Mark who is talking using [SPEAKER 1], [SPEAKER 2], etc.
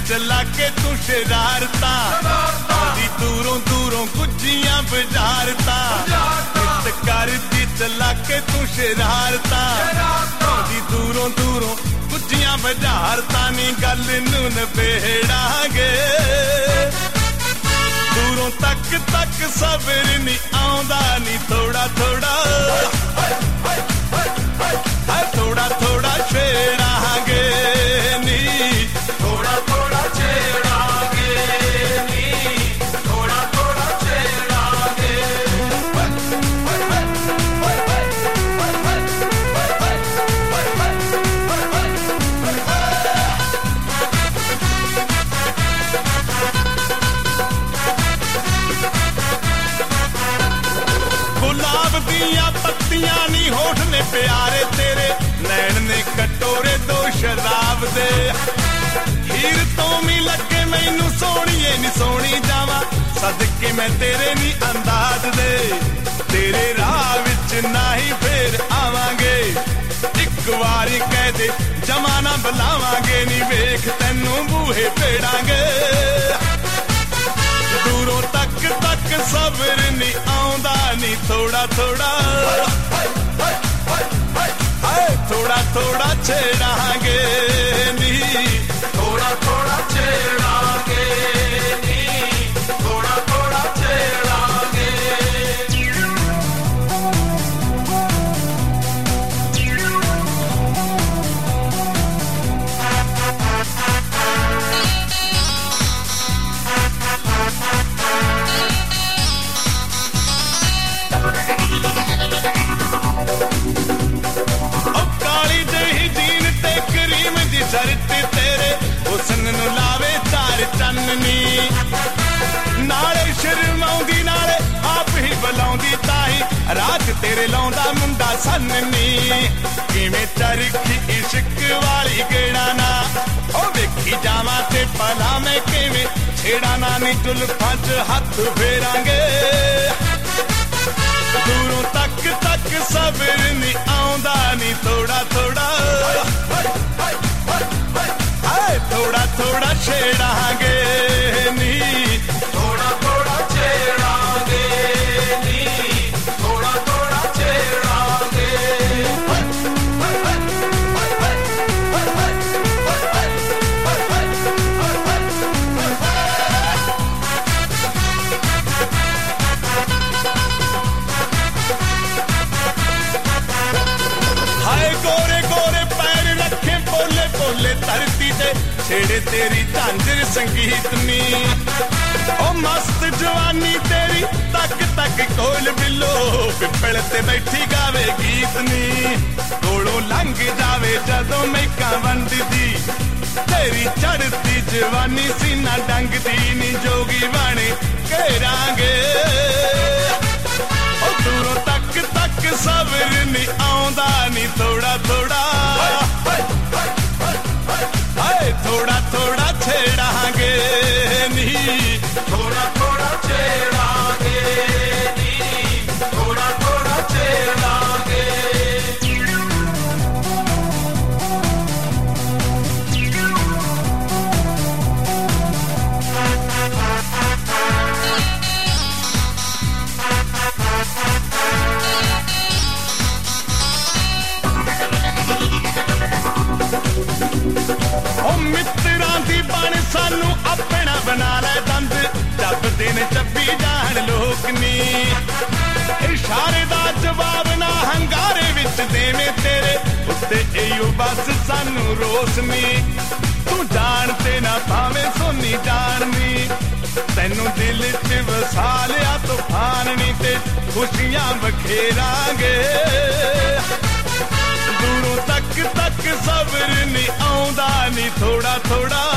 [SPEAKER 1] चला के तू शरारता दूरों दूरों गुज्जियां बजारता करती चला के तू शरारता दूरों दूरों गुज्जियां बजारता नी गल नू नबेड़ांगे दूरों तक तक सबर नी आउंदा नी थोड़ा थोड़ा थोड़ा थोड़ा छेड़ांगे नी थोड़ा थोड़ा छेड़ांगे नी थोड़ा थोड़ा छेड़ांगे गुलाब दियां पत्तियां नी होठ ने प्यारे तेरे नैन ने कटोरे दो शराब दे हीर तो मी लगे मैनू सोहणीए नी सोहणी जावा सदके मैं तेरे नी अंदाज दे तेरे राह विच नाही फेर आवांगे एक वारी कह दे जमाना बुलावांगे नी वेख तैनू बूहे पेड़ांगे दूरों तक तक सबर नी आउंदा नी थोड़ा थोड़ा थोड़ा थोड़ा छेड़ांगे नी थोड़ा थोड़ा छेड़ांगे नी थोड़ा थोड़ा छेड़ांगे शर्त तेरे हुस्न नू लावे चार चन्नी नाले शर्माउंदी नाले आप ही बुलाउंदी ताही रात तेरे लाउंदा मुंडा सन्नी किवें चरखी इश्क वाली गेड़ा ना ओ वेखी जावां ते भला मैं किवें छेड़ा ना नी जुल्फां च हथ फेरांगे दूरों तक तक सबर नी आउंदा नी थोड़ा थोड़ा थोड़ा थोड़ा छेड़ांगे नी थोड़ा थोड़ा छेड़ांगे नी थोड़ा थोड़ा छेड़ांगे हाय गोरे गोरे पैर रखे बोले बोले धरती ते छेड़े तेरी झांझर संगीत नी ओ मस्त जवानी तेरी तक तक कोल बिलो पिपल ते बैठी गावे गीत नी कोलों लंघ जावे जदों मैका वंडदी तेरी चढ़ती जवानी सीना डंगदी नी जोगी बने घेरांगे ओ दूरों तक तक सबर नी आउंदा नी थोड़ा थोड़ा थोड़ा थोड़ा छेड़ांगे नी थोड़ा थोड़ा छेड़ांगे नी थोड़ा थोड़ा छेड़ांगे मित्रां दी बन सानू अपना बना ले दंद जब दिन चब्बी जान लोक नी इशारे दा जवाब ना हंगारे विच देवे तेरे उत्ते एयो बस सानू रोशनी तू जानते ना भावे सोनी जाननी तैनू दिल च वसा लिया तूफान नी ते खुशियां बखेरांगे दूरों तक तक सबर नी आउंदा नी थोड़ा थोड़ा